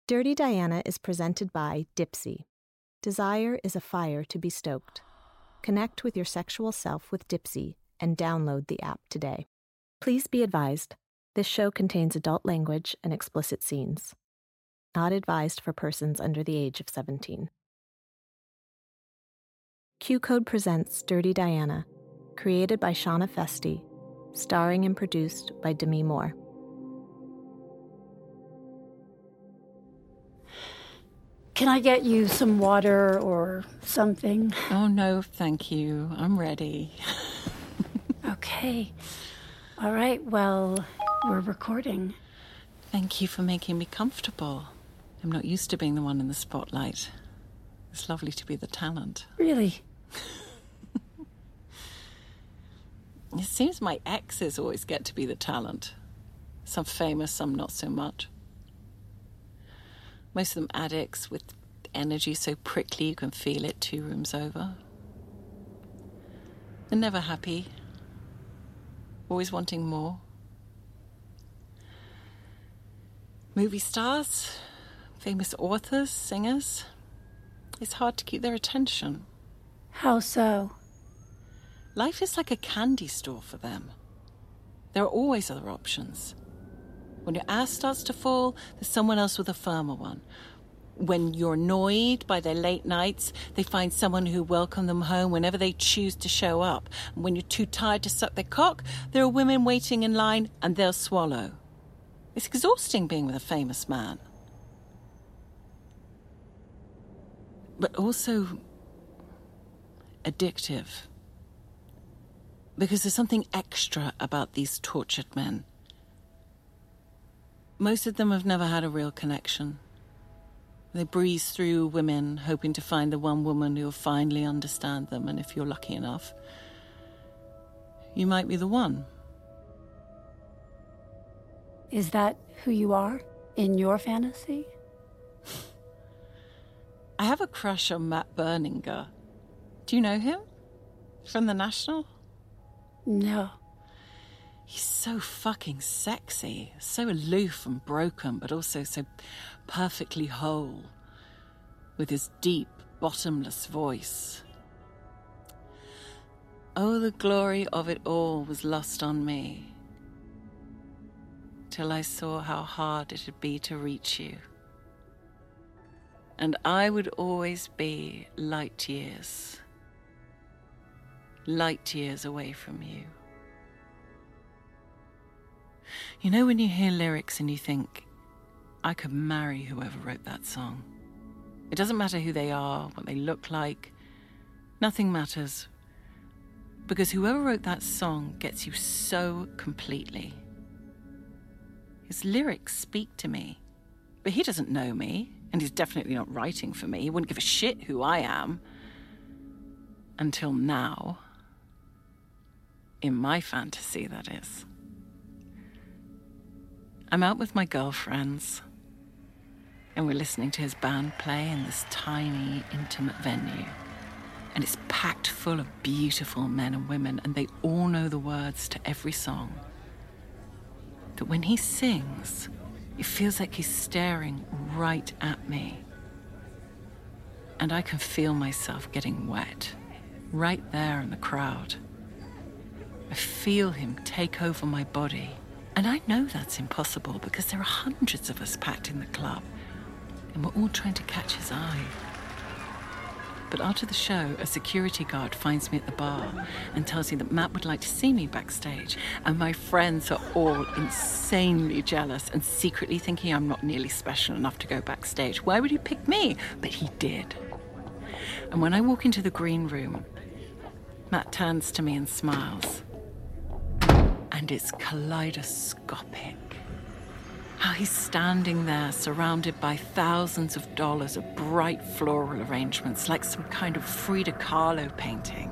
Dirty Diana is presented by Dipsea. Desire is a fire to be stoked. Connect with your sexual self with Dipsea and download the app today. Please be advised, this show contains adult language and explicit scenes. Not advised for persons under the age of 17. Q Code presents Dirty Diana, created by Shauna Festi, starring and produced by Demi Moore. Can I get you some water or something? Oh, no, thank you. I'm ready. Okay. All right, well, we're recording. Thank you for making me comfortable. I'm not used to being the one in the spotlight. It's lovely to be the talent. Really? It seems my exes always get to be the talent. Some famous, some not so much. Most of them addicts with energy so prickly you can feel it 2 rooms over. They're never happy. Always wanting more. Movie stars, famous authors, singers. It's hard to keep their attention. How so? Life is like a candy store for them. There are always other options. When your ass starts to fall, there's someone else with a firmer one. When you're annoyed by their late nights, they find someone who welcome them home whenever they choose to show up. And when you're too tired to suck their cock, there are women waiting in line and they'll swallow. It's exhausting being with a famous man. But also addictive. Because there's something extra about these tortured men. Most of them have never had a real connection. They breeze through women, hoping to find the one woman who'll finally understand them, and if you're lucky enough, you might be the one. Is that who you are in your fantasy? I have a crush on Matt Berninger. Do you know him? From The National? No. He's so fucking sexy, so aloof and broken, but also so perfectly whole, with his deep, bottomless voice. Oh, the glory of it all was lost on me, till I saw how hard it'd be to reach you. And I would always be light years away from you. You know when you hear lyrics and you think, I could marry whoever wrote that song. It doesn't matter who they are, what they look like. Nothing matters. Because whoever wrote that song gets you so completely. His lyrics speak to me. But he doesn't know me, and he's definitely not writing for me. He wouldn't give a shit who I am. Until now. In my fantasy, that is. I'm out with my girlfriends, and we're listening to his band play in this tiny, intimate venue. And it's packed full of beautiful men and women, and they all know the words to every song. But when he sings, it feels like he's staring right at me. And I can feel myself getting wet, right there in the crowd. I feel him take over my body. And I know that's impossible because there are hundreds of us packed in the club, and we're all trying to catch his eye. But after the show, a security guard finds me at the bar and tells me that Matt would like to see me backstage, and my friends are all insanely jealous and secretly thinking I'm not nearly special enough to go backstage. Why would he pick me? But he did. And when I walk into the green room, Matt turns to me and smiles. And it's kaleidoscopic. How he's standing there surrounded by thousands of dollars of bright floral arrangements like some kind of Frida Kahlo painting.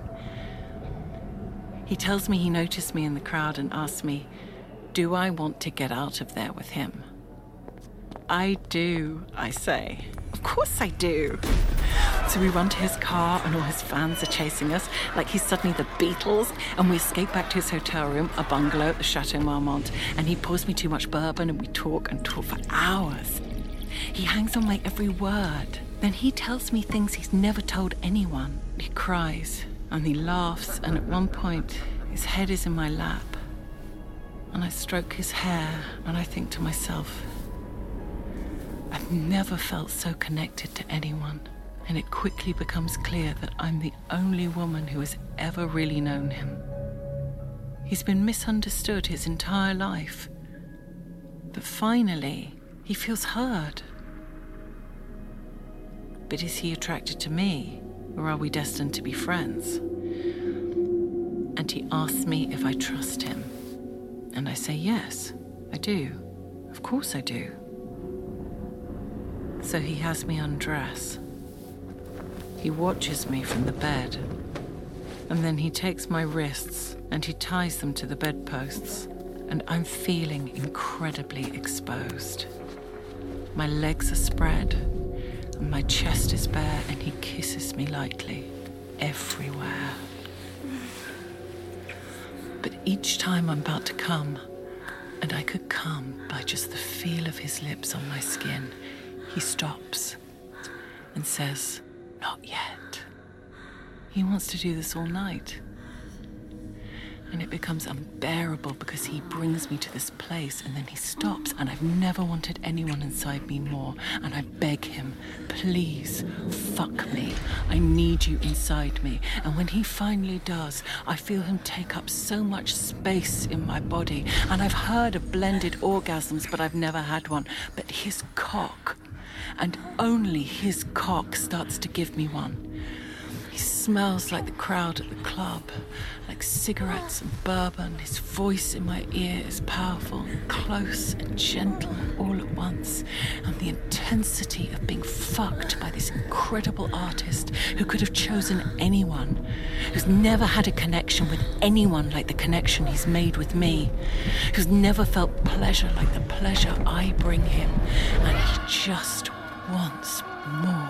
He tells me he noticed me in the crowd and asks me, do I want to get out of there with him? I do, I say. Of course I do. So we run to his car and all his fans are chasing us like he's suddenly the Beatles, and we escape back to his hotel room, a bungalow at the Chateau Marmont, and he pours me too much bourbon and we talk for hours. He hangs on my every word. Then he tells me things he's never told anyone. He cries and he laughs, and at one point, his head is in my lap. And I stroke his hair and I think to myself, I've never felt so connected to anyone. And it quickly becomes clear that I'm the only woman who has ever really known him. He's been misunderstood his entire life. But finally, he feels heard. But is he attracted to me, or are we destined to be friends? And he asks me if I trust him. And I say, yes, I do. Of course I do. So he has me undress. He watches me from the bed. And then he takes my wrists and he ties them to the bedposts. And I'm feeling incredibly exposed. My legs are spread, and my chest is bare, and he kisses me lightly, everywhere. But each time I'm about to come, and I could come by just the feel of his lips on my skin, he stops and says, not yet. He wants to do this all night. And it becomes unbearable because he brings me to this place and then he stops, and I've never wanted anyone inside me more. And I beg him, please, fuck me. I need you inside me. And when he finally does, I feel him take up so much space in my body. And I've heard of blended orgasms, but I've never had one. But his cock, and only his cock, starts to give me one. He smells like the crowd at the club, like cigarettes and bourbon. His voice in my ear is powerful, close and gentle all at once. And the intensity of being fucked by this incredible artist who could have chosen anyone, who's never had a connection with anyone like the connection he's made with me, who's never felt pleasure like the pleasure I bring him. And he just wants more.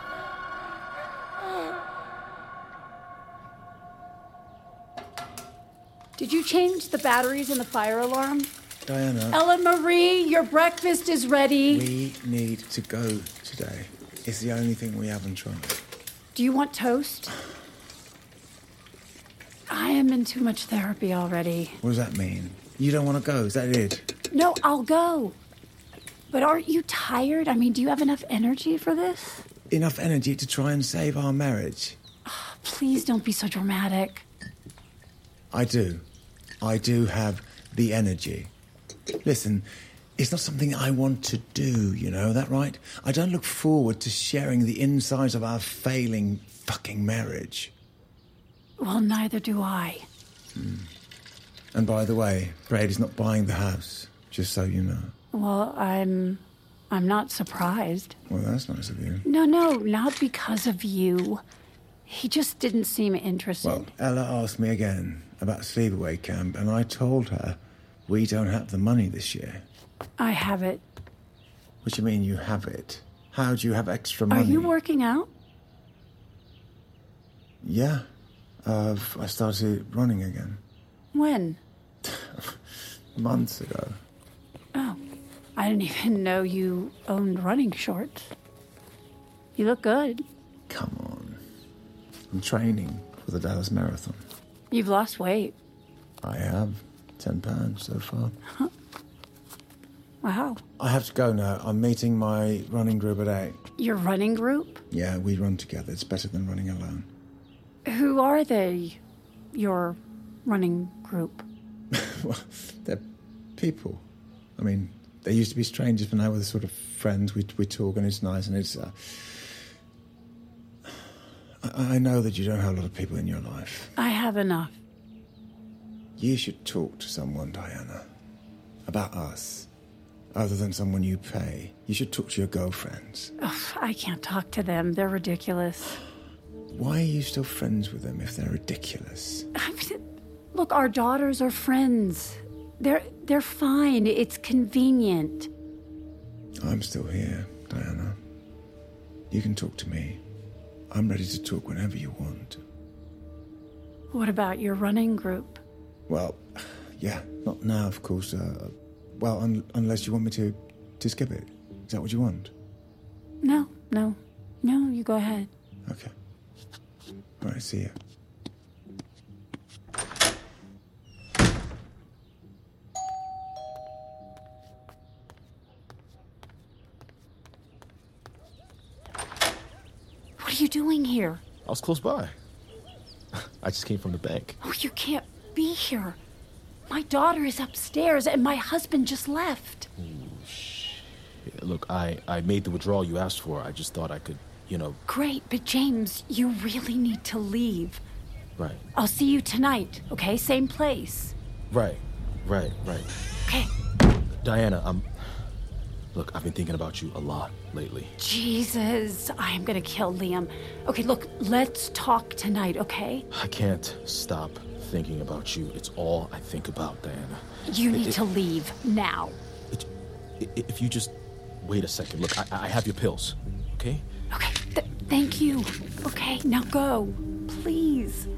Did you change the batteries in the fire alarm? Diana. Ellen Marie, your breakfast is ready. We need to go today. It's the only thing we haven't tried. Do you want toast? I am in too much therapy already. What does that mean? You don't want to go, is that it? No, I'll go. But aren't you tired? I mean, do you have enough energy for this? Enough energy to try and save our marriage? Oh, please don't be so dramatic. I do. I do have the energy. Listen, it's not something I want to do, you know, that right? I don't look forward to sharing the insides of our failing fucking marriage. Well, neither do I. And by the way, Brady's not buying the house, just so you know. Well, I'm not surprised. Well, that's nice of you. No, not because of you. He just didn't seem interested. Well, Ella asked me again about sleepaway camp, and I told her we don't have the money this year. I have it. What do you mean you have it? How do you have extra money? Are you working out? Yeah. I started running again. When? Months ago. Oh, I didn't even know you owned running shorts. You look good. Come on. I'm training for the Dallas Marathon. You've lost weight. I have. 10 pounds so far. Wow. I have to go now. I'm meeting my running group at 8. Your running group? Yeah, we run together. It's better than running alone. Who are they, your running group? Well, they're people. I mean, they used to be strangers, but now we're the sort of friends. We talk and it's nice, and it's... I know that you don't have a lot of people in your life. I have enough. You should talk to someone, Diana, about us. Other than someone you pay. You should talk to your girlfriends. Ugh, I can't talk to them. They're ridiculous. Why are you still friends with them if they're ridiculous? Look, our daughters are friends. They're fine. It's convenient. I'm still here, Diana. You can talk to me. I'm ready to talk whenever you want. What about your running group? Well, yeah, not now, of course. Unless you want me to skip it. Is that what you want? No, you go ahead. Okay. All right, see you. What are you doing here? I was close by. I just came from the bank. Oh, you can't be here. My daughter is upstairs and my husband just left. Look, I made the withdrawal you asked for. I just thought I could, Great, but James, you really need to leave. Right. I'll see you tonight, okay? Same place. Right. Okay. Diana, Look, I've been thinking about you a lot lately. Jesus, I am gonna kill Liam. Okay, look, let's talk tonight, okay? I can't stop thinking about you. It's all I think about, Diana. You need to leave now. If you just wait a second. Look, I have your pills, okay? Okay, thank you. Okay, now go. Please.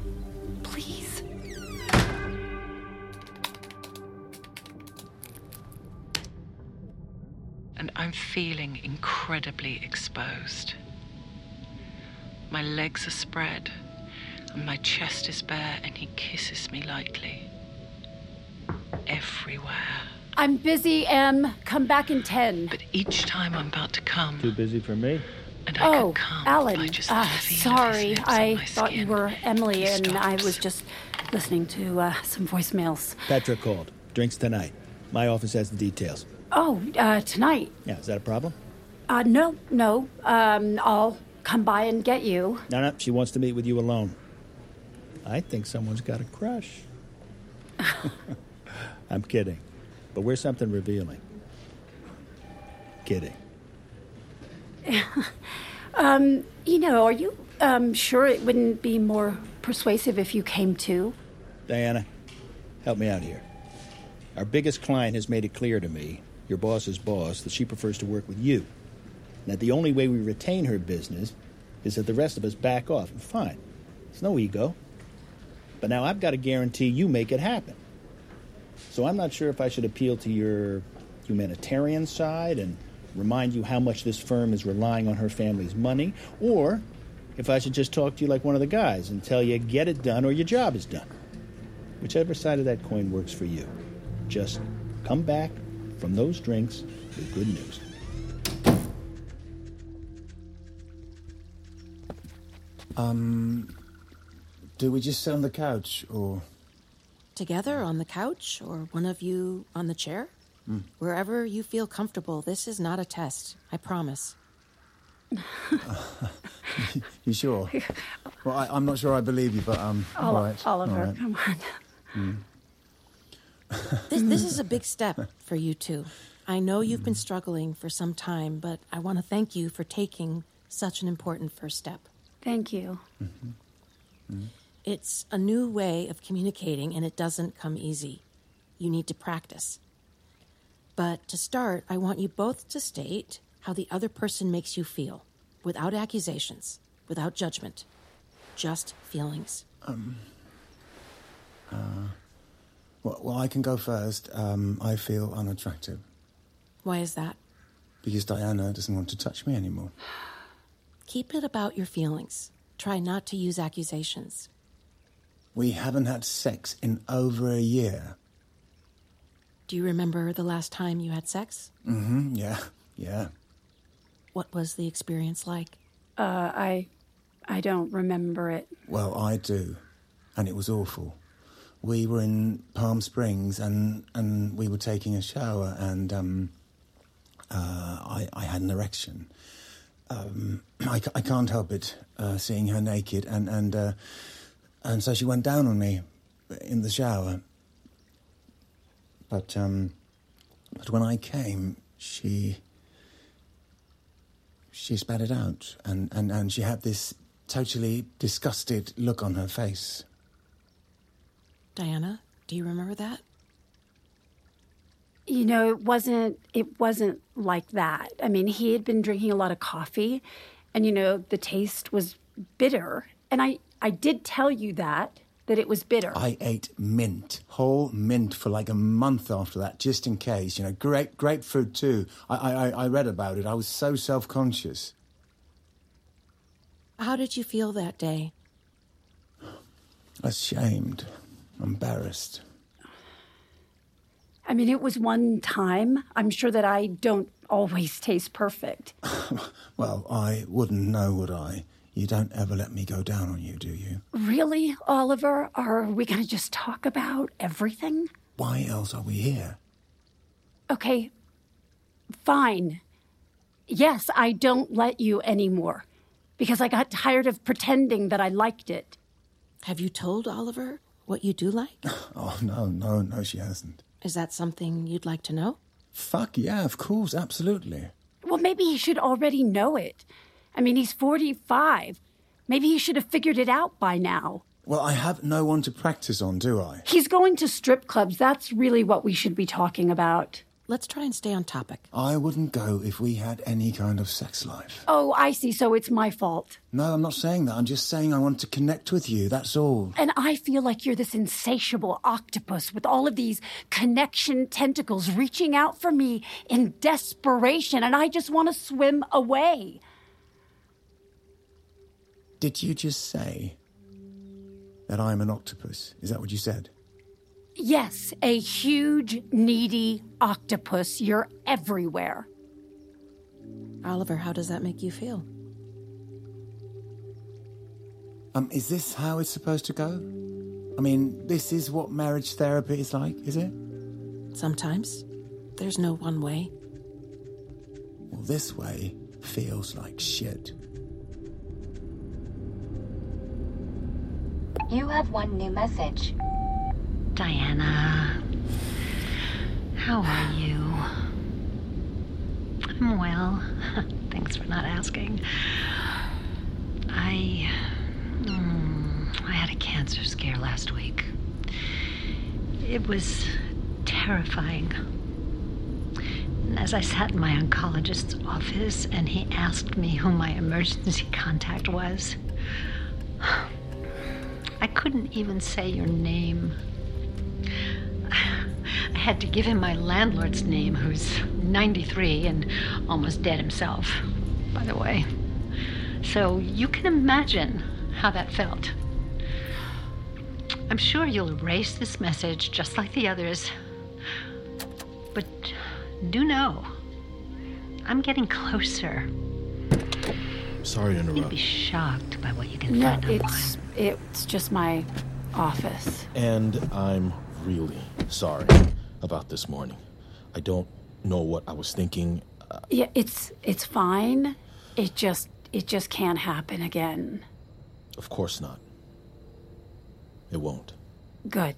And I'm feeling incredibly exposed. My legs are spread, and my chest is bare, and he kisses me lightly. Everywhere. I'm busy, Em. Come back in 10. But each time I'm about to come... Too busy for me? And I could come Alan. by just the feel Sorry. of his lips on I my thought you skin. were Emily, He and I stops. was just listening to some voicemails. Petra called. Drinks tonight. My office has the details. Oh, tonight? Yeah, is that a problem? No. I'll come by and get you. No, she wants to meet with you alone. I think someone's got a crush. I'm kidding. But we're something revealing. Kidding. Are you sure it wouldn't be more persuasive if you came too? Diana, help me out here. Our biggest client has made it clear to me, your boss's boss, that she prefers to work with you. And that the only way we retain her business is that the rest of us back off. And fine. It's no ego. But now I've got to guarantee you make it happen. So I'm not sure if I should appeal to your humanitarian side and remind you how much this firm is relying on her family's money, or if I should just talk to you like one of the guys and tell you, get it done or your job is done. Whichever side of that coin works for you. Just come back from those drinks with good news. Do we just sit on the couch, or...? Together on the couch, or one of you on the chair? Wherever you feel comfortable. This is not a test, I promise. You sure? Well, I'm not sure I believe you, but, all right. Oliver, all right. come on. This is a big step for you two. I know you've been struggling for some time, but I want to thank you for taking such an important first step. Thank you. It's a new way of communicating, and it doesn't come easy. You need to practice. But to start, I want you both to state how the other person makes you feel, without accusations, without judgment, just feelings. Well, I can go first. I feel unattractive. Why is that? Because Diana doesn't want to touch me anymore. Keep it about your feelings. Try not to use accusations. We haven't had sex in over a year. Do you remember the last time you had sex? Yeah. What was the experience like? I don't remember it. Well, I do. And it was awful. We were in Palm Springs and we were taking a shower and I had an erection. I can't help it, seeing her naked and so she went down on me in the shower. But when I came, she spat it out and she had this totally disgusted look on her face. Diana, do you remember that? It wasn't like that. I mean, he had been drinking a lot of coffee and, the taste was bitter. And I did tell you that. that it was bitter. I ate mint, whole mint for like a month after that, just in case. You know, grapefruit too. I read about it. I was so self-conscious. How did you feel that day? Ashamed, embarrassed. I mean, it was one time. I'm sure that I don't always taste perfect. Well, I wouldn't know, would I? You don't ever let me go down on you, do you? Really, Oliver? Are we going to just talk about everything? Why else are we here? Okay, fine. Yes, I don't let you anymore because I got tired of pretending that I liked it. Have you told Oliver what you do like? Oh, no, she hasn't. Is that something you'd like to know? Fuck yeah, of course, absolutely. Well, maybe he should already know it. I mean, he's 45. Maybe he should have figured it out by now. Well, I have no one to practice on, do I? He's going to strip clubs. That's really what we should be talking about. Let's try and stay on topic. I wouldn't go if we had any kind of sex life. Oh, I see. So it's my fault. No, I'm not saying that. I'm just saying I want to connect with you, that's all. And I feel like you're this insatiable octopus with all of these connection tentacles reaching out for me in desperation, and I just want to swim away. Did you just say that I'm an octopus? Is that what you said? Yes, a huge, needy octopus. You're everywhere. Oliver, how does that make you feel? Is this how it's supposed to go? I mean, this is what marriage therapy is like, is it? Sometimes. There's no one way. Well, this way feels like shit. You have one new message. Diana, how are you? I'm well. Thanks for not asking. I had a cancer scare last week. It was terrifying. And as I sat in my oncologist's office and he asked me who my emergency contact was, I couldn't even say your name. I had to give him my landlord's name, who's 93 and almost dead himself, by the way. So you can imagine how that felt. I'm sure you'll erase this message just like the others. But do know, I'm getting closer. Sorry to interrupt. You'd be shocked by what you can No, find online. it's just my office. And I'm really sorry about this morning. I don't know what I was thinking. Yeah, it's fine. It just can't happen again. Of course not. It won't. Good.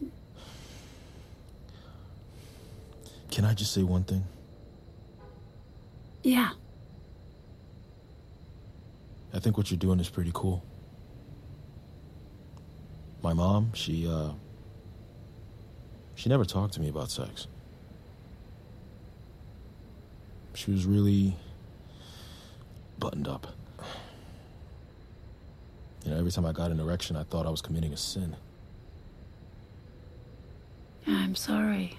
Can I just say one thing? Yeah. I think what you're doing is pretty cool. My mom, she never talked to me about sex. She was really buttoned up. You know, every time I got an erection, I thought I was committing a sin. I'm sorry.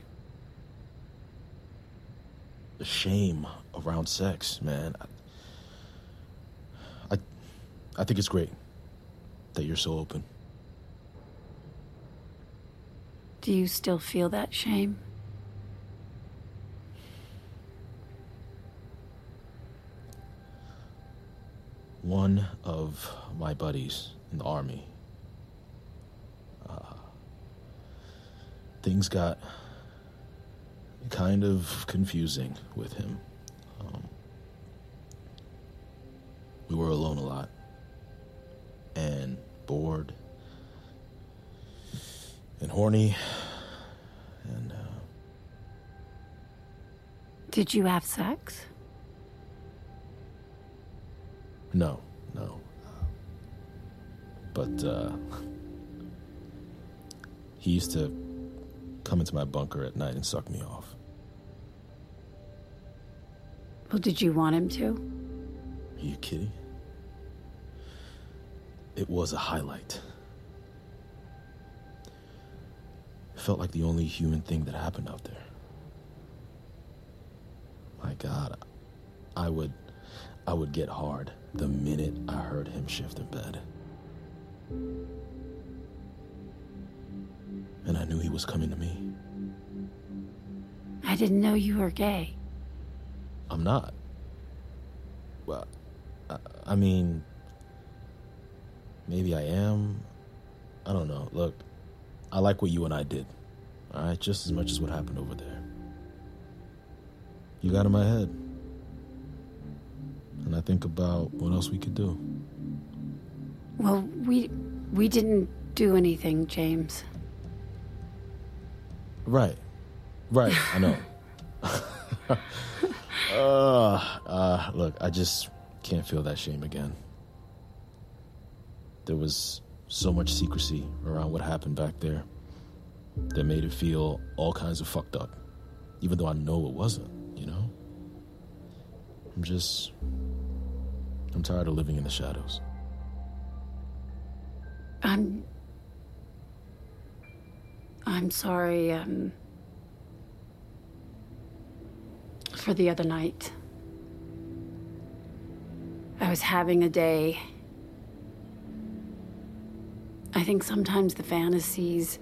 The shame around sex, man. I think it's great that you're so open. Do you still feel that shame? One of my buddies in the Army, things got kind of confusing with him. We were alone a lot and bored and horny and Did you have sex? No. But he used to come into my bunker at night and suck me off. Well, did you want him to? Are you kidding? It was a highlight. felt like the only human thing that happened out there. My God, I would get hard the minute I heard him shift in bed. And I knew he was coming to me. I didn't know you were gay. I'm not. Well, I mean, maybe I am. I don't know. Look, I like what you and I did. All right, just as much as what happened over there. You got in my head. And I think about what else we could do. Well, we didn't do anything, James. Right, I know. Look, I just can't feel that shame again. There was so much secrecy around what happened back there that made it feel all kinds of fucked up, even though I know it wasn't, you know? I'm tired of living in the shadows. I'm sorry, for the other night. I was having a day. I think sometimes the fantasies,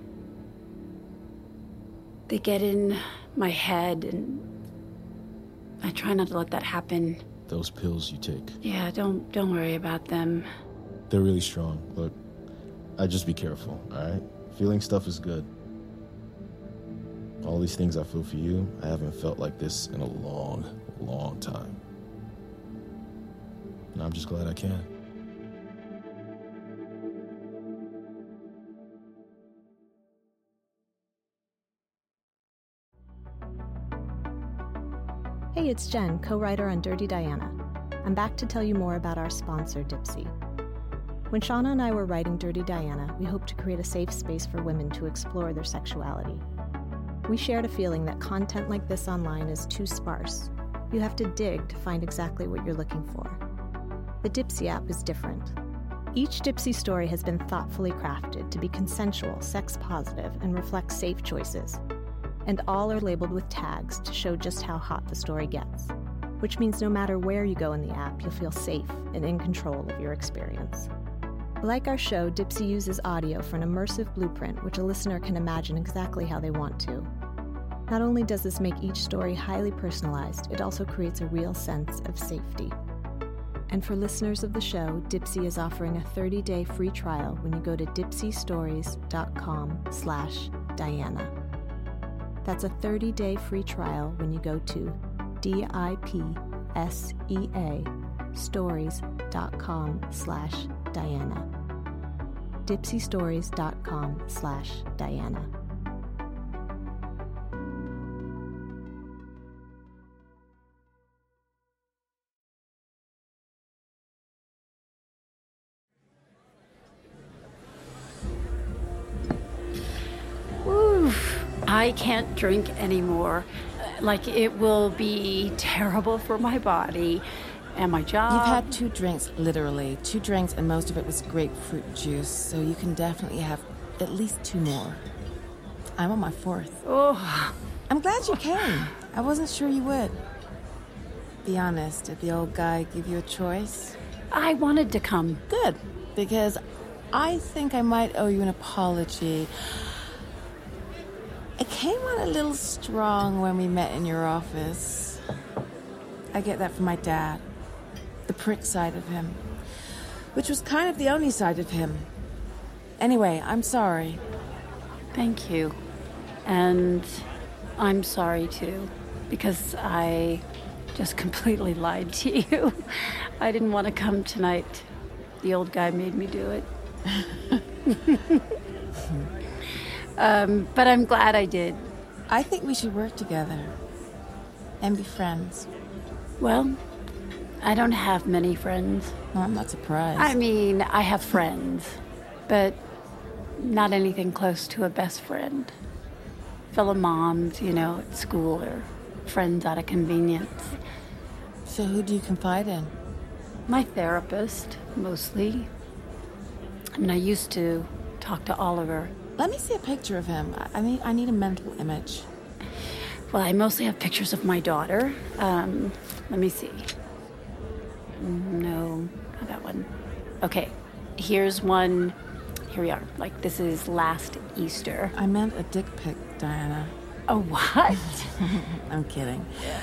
they get in my head, and I try not to let that happen. Those pills you take. Yeah, don't worry about them. They're really strong. Look, I just be careful, all right? Feeling stuff is good. All these things I feel for you, I haven't felt like this in a long, long time. And I'm just glad I can. Hey, it's Jen, co-writer on Dirty Diana. I'm back to tell you more about our sponsor, Dipsea. When Shauna and I were writing Dirty Diana, we hoped to create a safe space for women to explore their sexuality. We shared a feeling that content like this online is too sparse. You have to dig to find exactly what you're looking for. The Dipsea app is different. Each Dipsea story has been thoughtfully crafted to be consensual, sex-positive, and reflect safe choices. And all are labeled with tags to show just how hot the story gets, which means no matter where you go in the app, you'll feel safe and in control of your experience. Like our show, Dipsea uses audio for an immersive blueprint which a listener can imagine exactly how they want to. Not only does this make each story highly personalized, it also creates a real sense of safety. And for listeners of the show, Dipsea is offering a 30-day free trial when you go to dipseastories.com/Diana. That's a 30-day free trial when you go to dipseastories.com/Diana. dipseastories.com/Diana. I can't drink anymore. Like, it will be terrible for my body and my job. You've had 2 drinks, literally. 2 drinks, and most of it was grapefruit juice, so you can definitely have at least 2 more. I'm on my 4th. Oh. I'm glad you came. I wasn't sure you would. Be honest, did the old guy give you a choice? I wanted to come. Good, because I think I might owe you an apology. It came on a little strong when we met in your office. I get that from my dad. The prick side of him. Which was kind of the only side of him. Anyway, I'm sorry. Thank you. And I'm sorry, too. Because I just completely lied to you. I didn't want to come tonight. The old guy made me do it. But I'm glad I did. I think we should work together and be friends. Well, I don't have many friends. Well, I'm not surprised. I mean, I have friends, but not anything close to a best friend. Fellow moms, at school, or friends out of convenience. So who do you confide in? My therapist, mostly. I mean, I used to talk to Oliver. Let me see a picture of him. I need a mental image. Well, I mostly have pictures of my daughter. Let me see. No, not that one. Okay, here's one. Here we are. Like, this is last Easter. I meant a dick pic, Diana. A what? I'm kidding.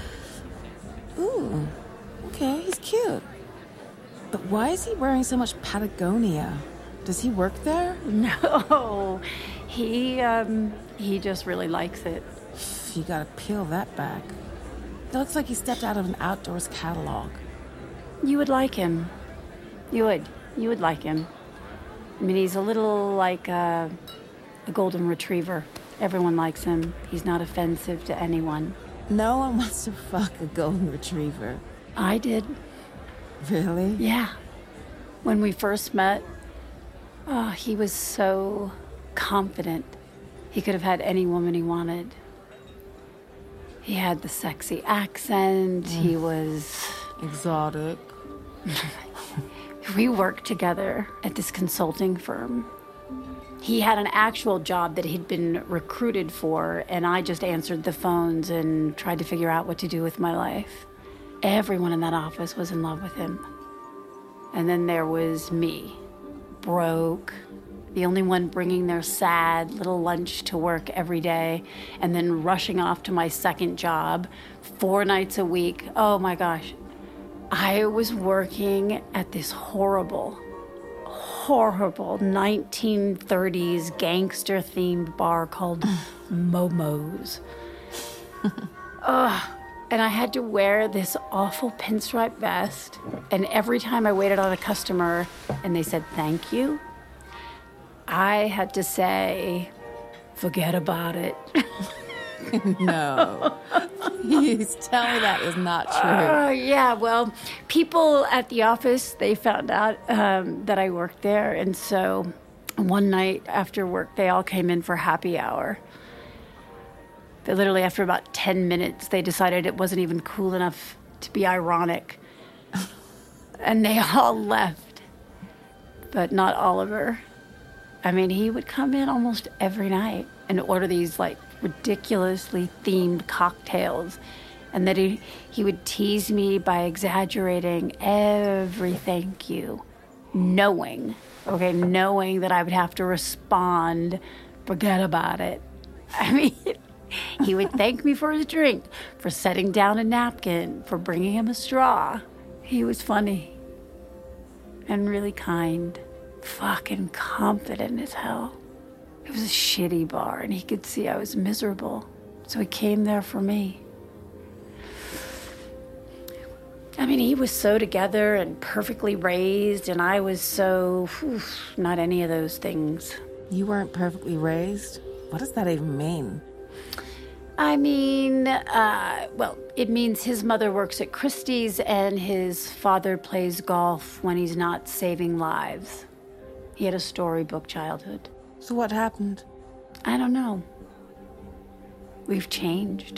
Ooh, okay, he's cute. But why is he wearing so much Patagonia? Does he work there? No, he just really likes it. You gotta peel that back. It looks like he stepped out of an outdoors catalog. You would like him. You would like him. I mean, he's a little like a golden retriever. Everyone likes him. He's not offensive to anyone. No one wants to fuck a golden retriever. I did. Really? Yeah. When we first met, he was so confident. He could have had any woman he wanted. He had the sexy accent. He was... exotic. We worked together at this consulting firm. He had an actual job that he'd been recruited for, and I just answered the phones and tried to figure out what to do with my life. Everyone in that office was in love with him. And then there was me, broke, the only one bringing their sad little lunch to work every day, and then rushing off to my second job 4 nights a week. Oh my gosh. I was working at this horrible 1930s gangster-themed bar called Momo's. And I had to wear this awful pinstripe vest, and every time I waited on a customer and they said thank you, I had to say, forget about it. No. Please tell me that is not true. Yeah, well, people at the office, they found out that I worked there. And so one night after work, they all came in for happy hour. But literally after about 10 minutes, they decided it wasn't even cool enough to be ironic. And they all left. But not Oliver. I mean, he would come in almost every night and order these, like, ridiculously themed cocktails, and that he would tease me by exaggerating every thank you, knowing that I would have to respond, forget about it. I mean, he would thank me for his drink, for setting down a napkin, for bringing him a straw. He was funny and really kind, fucking confident as hell. It was a shitty bar, and he could see I was miserable, so he came there for me. I mean, he was so together and perfectly raised, and I was so, not any of those things. You weren't perfectly raised? What does that even mean? I mean, well, it means his mother works at Christie's, and his father plays golf when he's not saving lives. He had a storybook childhood. So what happened? I don't know. We've changed.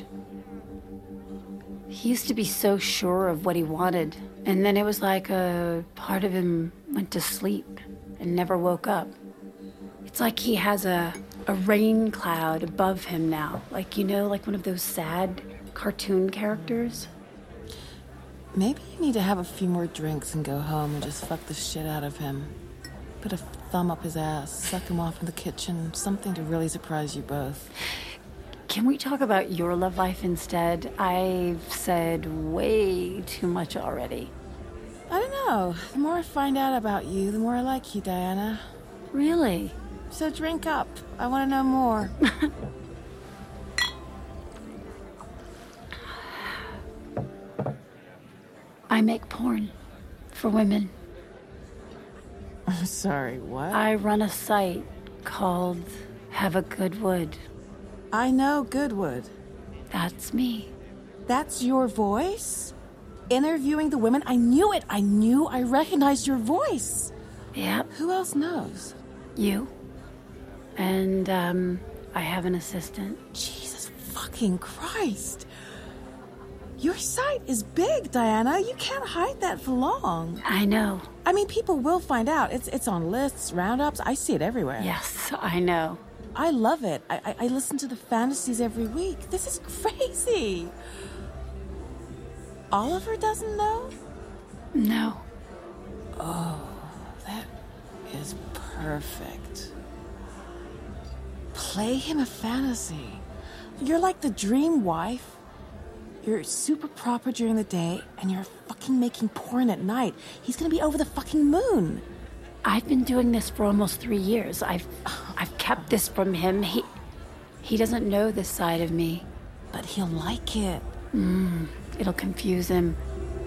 He used to be so sure of what he wanted, and then it was like a part of him went to sleep and never woke up. It's like he has a rain cloud above him now, like, you know, like one of those sad cartoon characters. Maybe you need to have a few more drinks and go home and just fuck the shit out of him. Put a thumb up his ass, suck him off in the kitchen, something to really surprise you both. Can we talk about your love life instead? I've said way too much already. I don't know. The more I find out about you, the more I like you, Diana. Really? So drink up. I want to know more. I make porn for women. I'm sorry, what? I run a site called Have a Good Wood. I know Goodwood. That's me. That's your voice? Interviewing the women? I knew it. I recognized your voice. Yep. Who else knows? You. And, I have an assistant. Jesus fucking Christ. Your site is big, Diana. You can't hide that for long. I know. I mean, people will find out. It's on lists, roundups. I see it everywhere. Yes, I know. I love it. I listen to the fantasies every week. This is crazy. Oliver doesn't know? No. Oh, that is perfect. Play him a fantasy. You're like the dream wife. You're super proper during the day, and you're fucking making porn at night. He's gonna be over the fucking moon. I've been doing this for almost 3 years. I've kept this from him. He doesn't know this side of me. But he'll like it. It'll confuse him.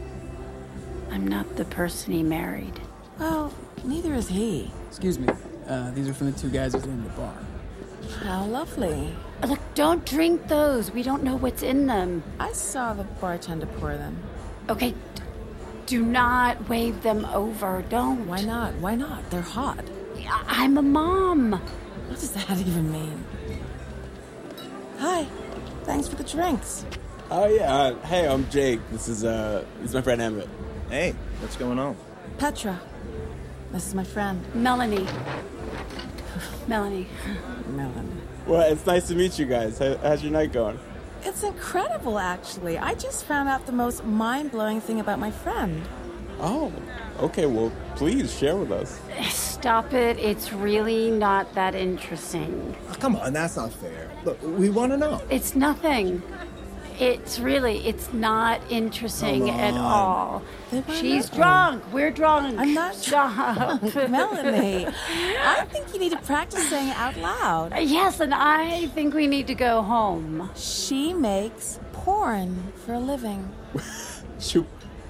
I'm not the person he married. Well, neither is he. Excuse me. These are from the 2 guys who's in the bar. How lovely. Look, don't drink those. We don't know what's in them. I saw the bartender pour them. Okay, do not wave them over. Don't. Why not? Why not? They're hot. I'm a mom. What does that even mean? Hi. Thanks for the drinks. Oh, yeah. Hey, I'm Jake. This is my friend Emmett. Hey, what's going on? Petra. This is my friend. Melanie. Melanie. Well, it's nice to meet you guys. How's your night going? It's incredible, actually. I just found out the most mind-blowing thing about my friend. Oh, okay. Well, please share with us. Stop it. It's really not that interesting. Oh, come on, that's not fair. Look, we want to know. It's nothing. It's not interesting at all. She's drunk. We're drunk. I'm not Stop. Melanie, I think you need to practice saying it out loud. Yes, and I think we need to go home. She makes porn for a living. Shoot.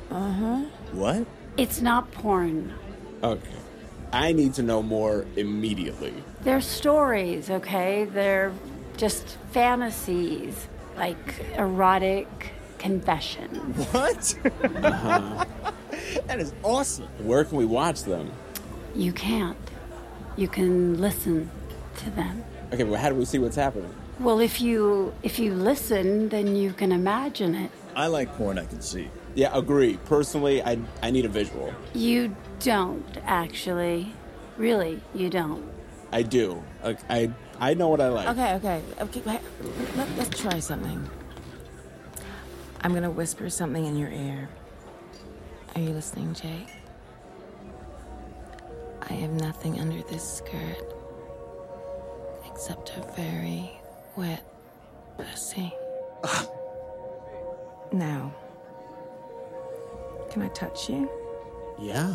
What? It's not porn. Okay. I need to know more immediately. They're stories, okay? They're just fantasies. Like erotic confession. What? That is awesome. Where can we watch them? You can't. You can listen to them. Okay, but how do we see what's happening? Well, if you listen, then you can imagine it. I like porn I can see. Yeah, agree. Personally, I need a visual. You don't, actually. Really, you don't. I do. I know what I like. Okay. Let's try something. I'm gonna whisper something in your ear. Are you listening, Jake? I have nothing under this skirt except a very wet pussy. Now, can I touch you? Yeah.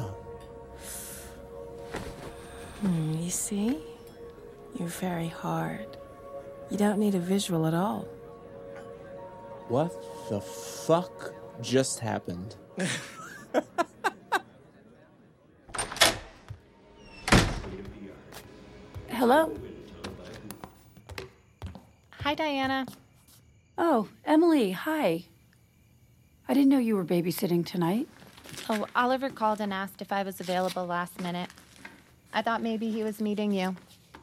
You see? You're very hard. You don't need a visual at all. What the fuck just happened? Hello? Hi, Diana. Oh, Emily, hi. I didn't know you were babysitting tonight. Oh, Oliver called and asked if I was available last minute. I thought maybe he was meeting you.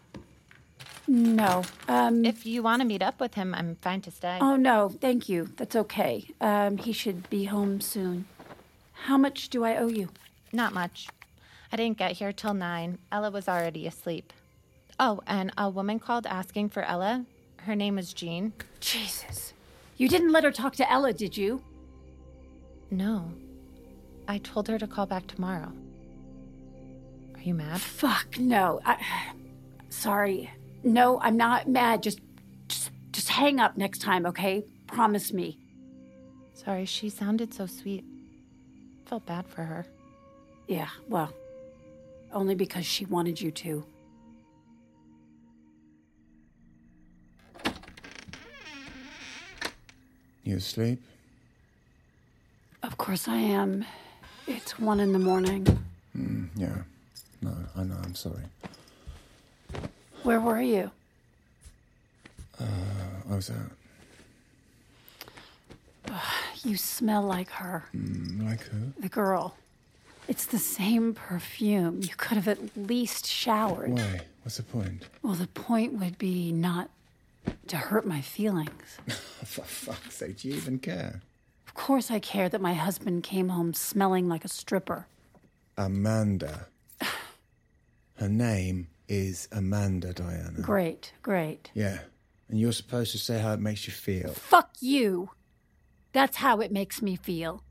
No. If you want to meet up with him, I'm fine to stay. Oh, no, thank you. That's okay. He should be home soon. How much do I owe you? Not much. I didn't get here till 9. Ella was already asleep. Oh, and a woman called asking for Ella. Her name was Jean. Jesus. You didn't let her talk to Ella, did you? No. I told her to call back tomorrow. Are you mad? Fuck, no. Sorry. No, I'm not mad. Just hang up next time, okay? Promise me. Sorry, she sounded so sweet. Felt bad for her. Yeah, well, only because she wanted you to. You asleep? Of course I am. It's 1 a.m. Yeah. No, I know, I'm sorry. Where were you? I was out. You smell like her. Like who? The girl. It's the same perfume. You could have at least showered. Why? What's the point? Well, the point would be not to hurt my feelings. For fuck's sake, do you even care? Of course I care that my husband came home smelling like a stripper. Amanda. Her name is Amanda, Diana. Great. Yeah. And you're supposed to say how it makes you feel. Fuck you. That's how it makes me feel.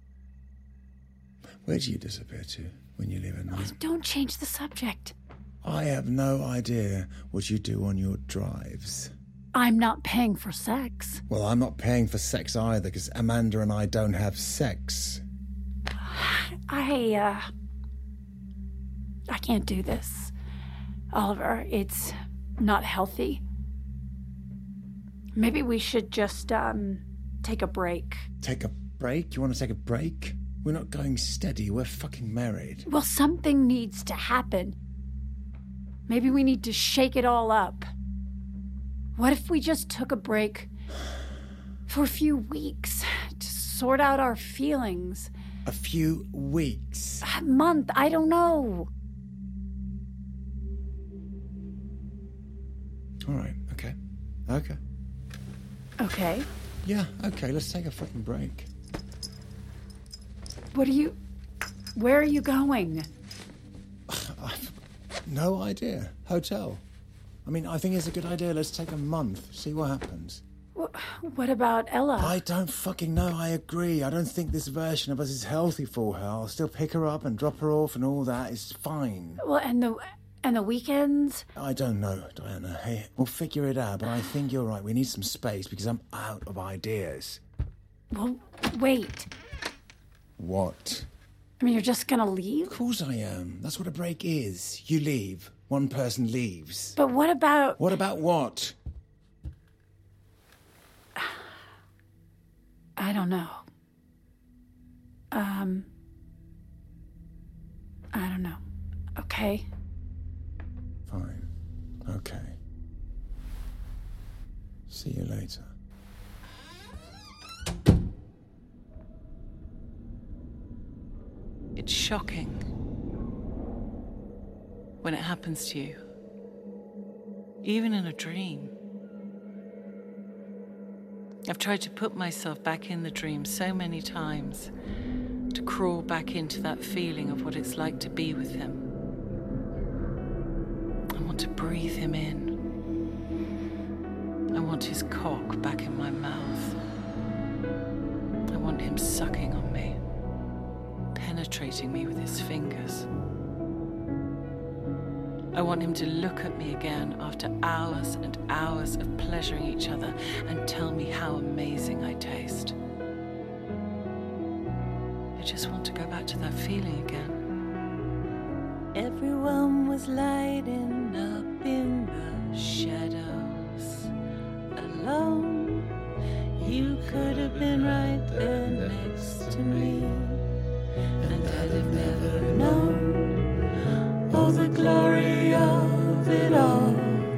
Where do you disappear to when you leave at night? Don't change the subject. I have no idea what you do on your drives. I'm not paying for sex. Well, I'm not paying for sex either, because Amanda and I don't have sex. I can't do this, Oliver. It's not healthy. Maybe we should just, take a break. Take a break? You want to take a break? We're not going steady. We're fucking married. Well, something needs to happen. Maybe we need to shake it all up. What if we just took a break for a few weeks to sort out our feelings? A few weeks? A month, I don't know. All right, okay. Okay. Yeah, okay, let's take a fucking break. Where are you going? I've no idea. Hotel. I mean, I think it's a good idea. Let's take a month, see what happens. What about Ella? I don't fucking know. I agree. I don't think this version of us is healthy for her. I'll still pick her up and drop her off and all that. It's fine. Well, and the weekends? I don't know, Diana. Hey, we'll figure it out, but I think you're right. We need some space because I'm out of ideas. Well, wait. What? I mean, you're just gonna leave? Of course I am. That's what a break is. You leave. One person leaves. But what about... What about what? I don't know. I don't know. Okay? Fine. Okay. See you later. It's shocking when it happens to you, even in a dream. I've tried to put myself back in the dream so many times, to crawl back into that feeling of what it's like to be with him. I want to breathe him in. I want his cock back in my mouth. I want him sucking on me, penetrating me with his fingers. I want him to look at me again after hours and hours of pleasuring each other and tell me how amazing I taste. I just want to go back to that feeling again. Everyone was lighting up in the shadows, alone. You could have been right there next to me, and I'd have never known all the glory of it all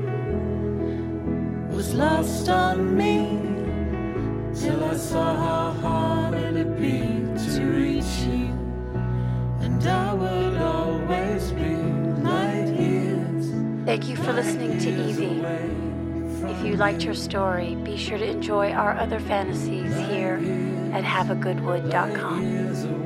was lost on me, till I saw how hard it'd be to reach you, and I would always be light years. Thank you for listening to Evie. If you liked her story, be sure to enjoy our other fantasies here at haveagoodwood.com.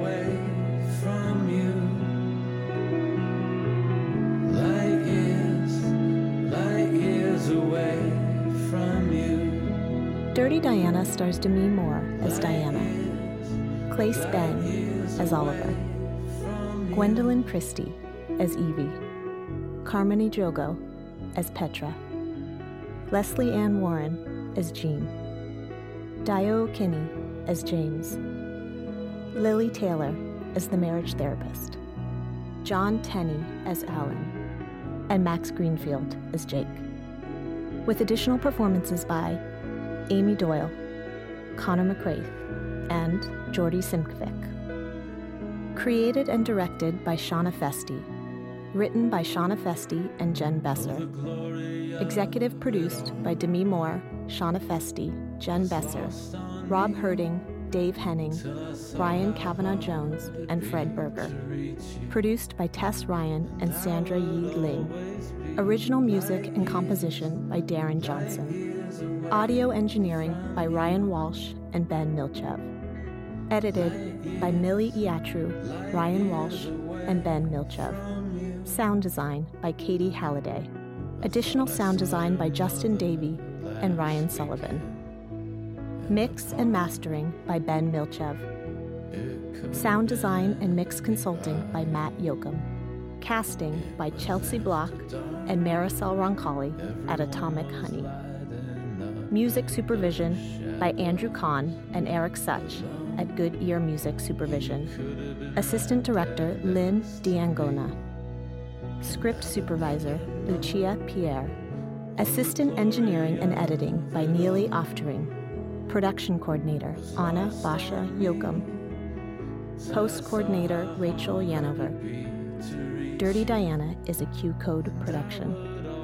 Dirty Diana stars Demi Moore as Diana, Clace Ben as Oliver, Gwendolyn Christie as Evie, Carmony Drogo as Petra, Leslie Ann Warren as Jean, Dio Kinney as James, Lily Taylor as the marriage therapist, John Tenney as Alan, and Max Greenfield as Jake, with additional performances by Amy Doyle, Connor McCraith, and Jordy Simkovic. Created and directed by Shauna Festi. Written by Shauna Festi and Jen Besser. Executive produced by Demi Moore, Shauna Festi, Jen Besser, Rob Herding, Dave Henning, Brian Kavanaugh-Jones, and Fred Berger. Produced by Tess Ryan and Sandra Yi Ling. Original music and composition by Darren Johnson. Audio engineering by Ryan Walsh and Ben Milchev. Edited by Millie Iatru, Ryan Walsh, and Ben Milchev. Sound design by Katie Halliday. Additional sound design by Justin Davey and Ryan Sullivan. Mix and mastering by Ben Milchev. Sound design and mix consulting by Matt Yoakum. Casting by Chelsea Block and Marisol Roncalli at Atomic Honey. Music supervision by Andrew Kahn and Eric Such at Good Ear Music Supervision. Assistant Director Lynn Diangona. Script Supervisor Lucia Pierre. Assistant Engineering and Editing by Neely Oftering. Production Coordinator Anna Basha Yoakum. Post Coordinator Rachel Yanover. Dirty Diana is a Q Code production.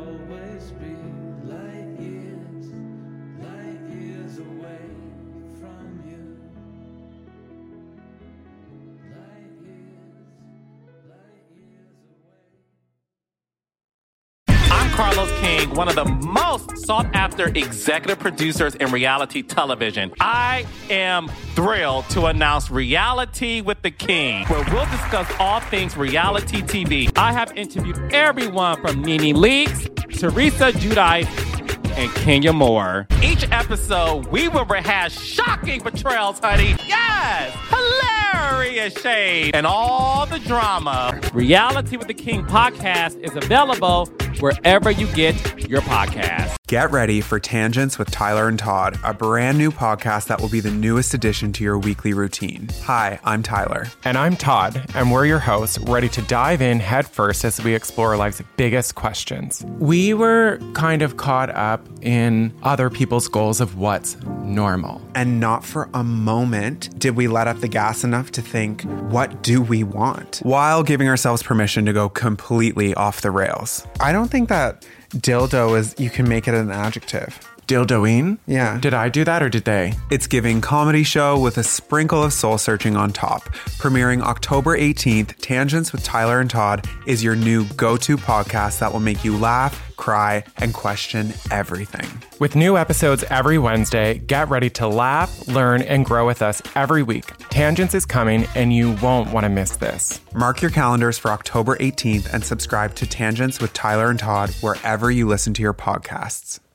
Carlos King, one of the most sought-after executive producers in reality television. I am thrilled to announce Reality with the King, where we'll discuss all things reality TV. I have interviewed everyone from Nene Leakes, Teresa Giudice, and Kenya Moore. Each episode, we will rehash shocking portrayals, honey. Yes! Hilarious shade and all the drama. Reality with the King podcast is available wherever you get your podcast. Get ready for Tangents with Tyler and Todd, a brand new podcast that will be the newest addition to your weekly routine. Hi, I'm Tyler. And I'm Todd, and we're your hosts, ready to dive in headfirst as we explore life's biggest questions. We were kind of caught up in other people's goals of what's normal. And not for a moment did we let up the gas enough to think, what do we want? While giving ourselves permission to go completely off the rails. I don't think that dildo is, you can make it an adjective. Dildoing? Yeah. Did I do that or did they? It's giving comedy show with a sprinkle of soul searching on top. Premiering October 18th, Tangents with Tyler and Todd is your new go-to podcast that will make you laugh, cry, and question everything. With new episodes every Wednesday, get ready to laugh, learn, and grow with us every week. Tangents is coming, and you won't want to miss this. Mark your calendars for October 18th and subscribe to Tangents with Tyler and Todd wherever you listen to your podcasts.